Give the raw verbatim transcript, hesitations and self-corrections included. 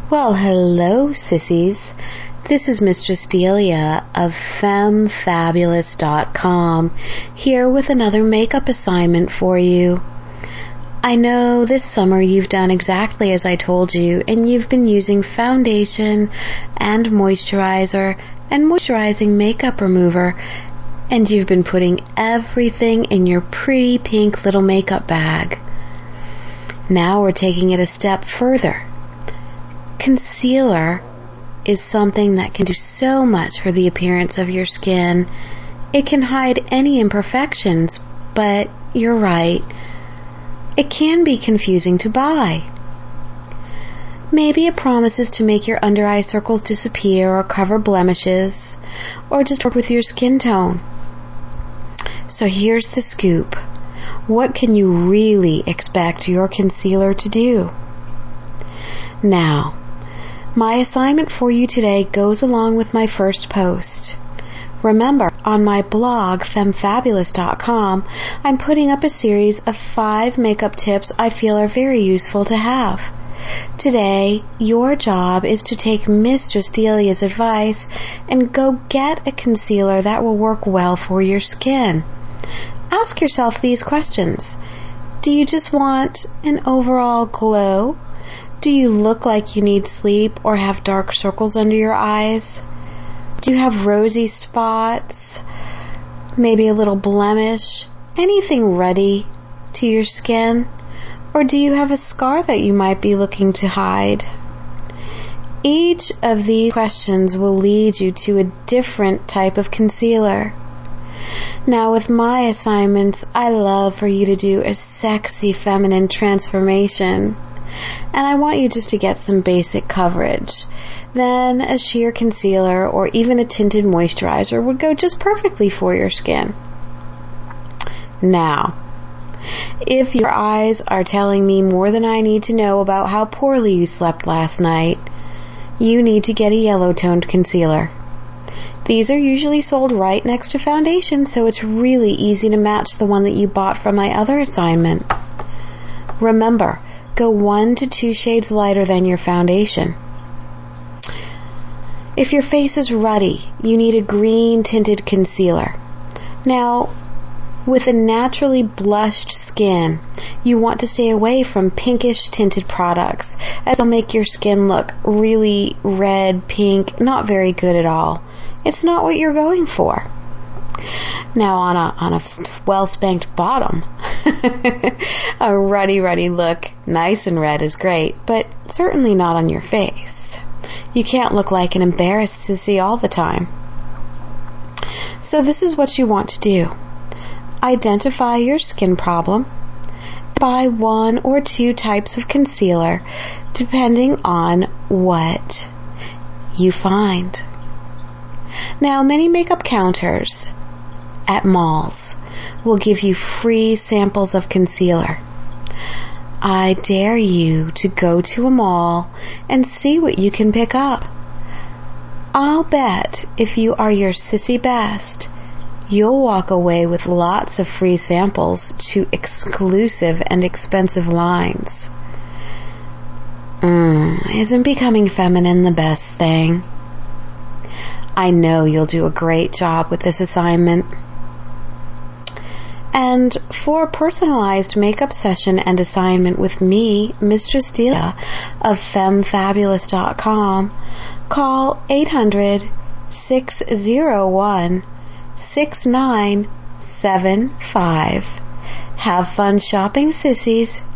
Well, hello, sissies. This is Mistress Delia of Femme Fabulous dot com, here with another makeup assignment for you. I know this summer you've done exactly as I told you, and you've been using foundation and moisturizer and moisturizing makeup remover, and you've been putting everything in your pretty pink little makeup bag. Now we're taking it a step further. Concealer is something that can do so much for the appearance of your skin. It can hide any imperfections, but you're right. It can be confusing to buy. Maybe it promises to make your under eye circles disappear or cover blemishes, or just work with your skin tone. So here's the scoop. What can you really expect your concealer to do? Now, my assignment for you today goes along with my first post. Remember, on my blog, Femme Fabulous dot com, I'm putting up a series of five makeup tips I feel are very useful to have. Today, your job is to take Mistress Delia's advice and go get a concealer that will work well for your skin. Ask yourself these questions. Do you just want an overall glow? Do you look like you need sleep or have dark circles under your eyes? Do you have rosy spots? Maybe a little blemish? Anything ruddy to your skin? Or do you have a scar that you might be looking to hide? Each of these questions will lead you to a different type of concealer. Now, with my assignments, I love for you to do a sexy feminine transformation. And I want you just to get some basic coverage. Then a sheer concealer or even a tinted moisturizer would go just perfectly for your skin. Now, if your eyes are telling me more than I need to know about how poorly you slept last night, you need to get a yellow-toned concealer. These are usually sold right next to foundation, so it's really easy to match the one that you bought from my other assignment. Remember, go one to two shades lighter than your foundation. If your face is ruddy, you need a green tinted concealer. Now, with a naturally blushed skin, you want to stay away from pinkish tinted products, as they'll make your skin look really red, pink, not very good at all. It's not what you're going for. Now, on a on a well-spanked bottom, a ruddy, ruddy look, nice and red, is great, but certainly not on your face. You can't look like an embarrassed sissy all the time. So this is what you want to do. Identify your skin problem. Buy one or two types of concealer, depending on what you find. Now, many makeup counters at malls will give you free samples of concealer. I dare you to go to a mall and see what you can pick up. I'll bet if you are your sissy best, you'll walk away with lots of free samples to exclusive and expensive lines. Mm, isn't becoming feminine the best thing? I know you'll do a great job with this assignment. And for a personalized makeup session and assignment with me, Mistress Delia of Femme Fabulous dot com, call eight hundred, six oh one, six nine seven five. Have fun shopping, sissies.